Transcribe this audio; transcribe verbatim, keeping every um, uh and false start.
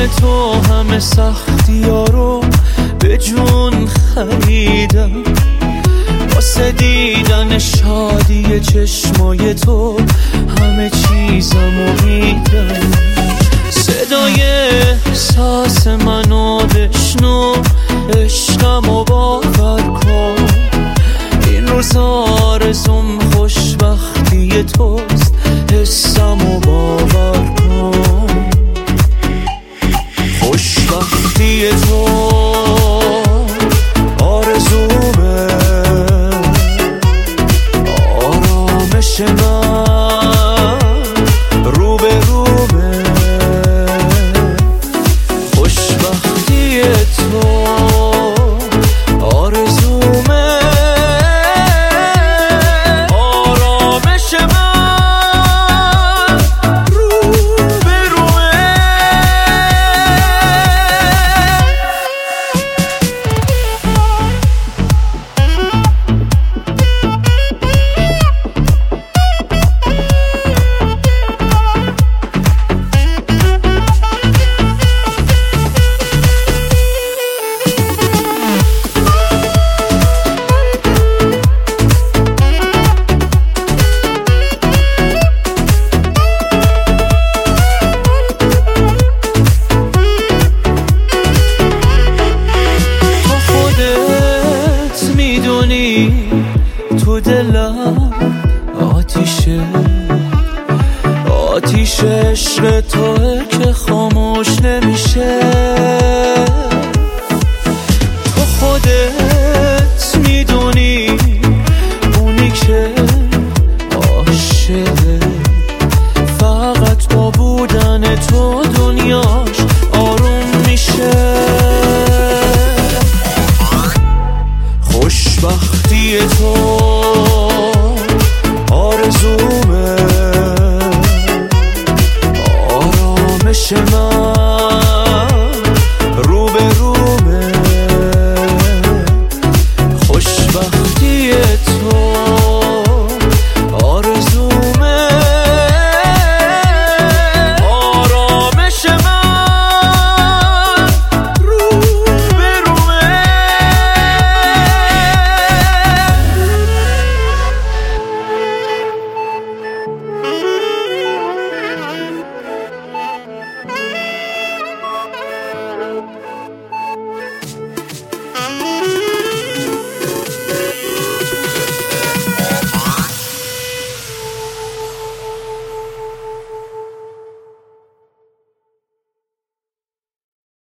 تو همه سختی ها رو به جون خریدم، واسه دیدن شادی چشمای تو همه چیزمو میدم. صدای احساس منو بشنو، عشقمو باور کن، این روزا آرزوم خوشبختی توست، حسمو باور کن. خوشبختی تو آرزومه، آرامش من رو به رومه. خوشبختی تو آرزومه، آرامش من رو به رومه. تو دلم آتیشه، آتیش عشق توه که خاموش نمیشه. تو خودت میدونی اونی که عاشقه، فقط با بودن تو دنیاش آروم میشه. خوشبختی تو آرزومه، آرامش من